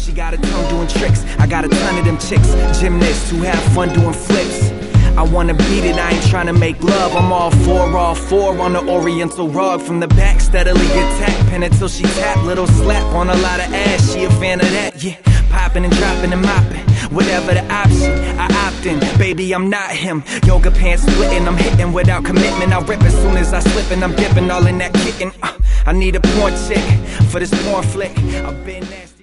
She got a tongue doing tricks. I got a ton of them chicks, gymnasts who have fun doing flips. I wanna beat it, I ain't tryna make love. I'm all four on the oriental rug. From the back, steadily get tapped, pin it till she tap. Little slap on a lot of ass, she a fan of that, yeah. Popping and dropping and mopping, whatever the option, I opt in. Baby, I'm not him. Yoga pants splitting, I'm hitting without commitment. I rip as soon as I slip and I'm dipping all in that kitten. I need a porn chick for this porn flick. I've been nasty.